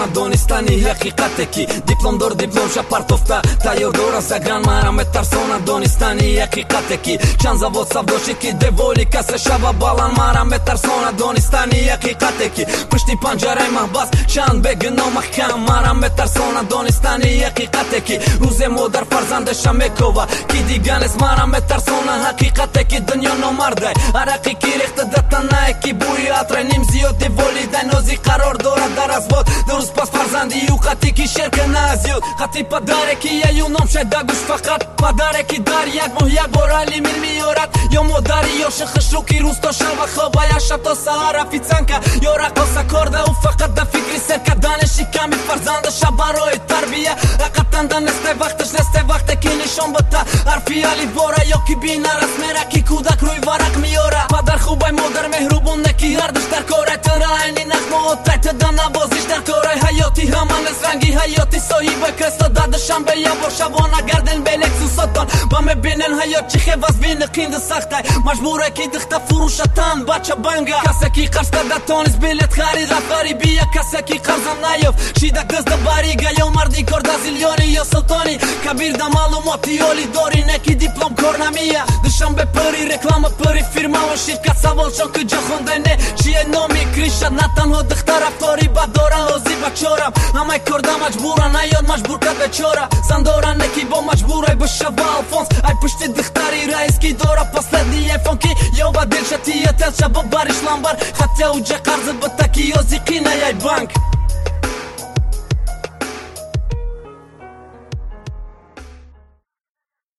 сона донистани ҳақиқате ки дипломдор дипломша партофта тайёрдора загран мара метарсона донистани ҳақиқате ки чанд завод савдоши ки деволи каса шаба балан мара метарсона донистани ҳақиқате ки пишти панҷараи маҳбас чанд бегуноҳ маҳкам мара метарсона донистани ҳақиқате ки рӯзе модар фарзандаша мекова ки дига нест мара метарсона ҳақиқате ки дунё номардай арақи ки рехта датанае ки бӯи атрай ним зиёди волидай нози қарор дорад дар азвод дуруст пас фарзанди ю хати ки шеркана азёд хати падаре ки яю номшай дагуш фақат падаре ки дар як моҳ як бор алимил меёрад ё модари ё шихашу ки рӯз то шава хобая шаб то саҳар офитсанка ё рақоса корда ӯ фақат да фикри сер кардани шиками фарзандаша барои тарбия рақатанда несте вақташ несте вақте ки нишон бота ҳарфи алифбора ё ки бина расмера ки кӯдак рӯи варақ меёра падар хубай модар меҳрубон не ки ҳардуш дар корай траайни нахмоотай тада навозиш дар корай ҳаёти ҳама нест ранги ҳаёти соҳибай кресло дадашам бе я бор шабона гарден бе лексусотон ба мебинен ҳаёт чи хевас вини қинду сахтай маҷбурай ки дихта фурӯшатан бача банга касе ки қарз карда тонист билет харид рафари бия касе ки қарзам наёфт шидак дазда барига ё марди корда зилёни ё султони кабир да маълумоти ёли дори не ки диплом кор намия душанбе пари реклама пари фирмава ширкат савол чон куҷо хондай не чие номи криша на танҳо дихта рафтори бад доран лози ба чорам ҳамаи корда маҷбуран наёд маҷбур кад бечора зандоран не ки бо маҷбурай бошава алфонс ай пушти дихтари раис ки дора последний айфон ки ёба дилша тиятелша бо бариш ламбар хатя уҷа қарзы бата ки ёзи қинаяй банк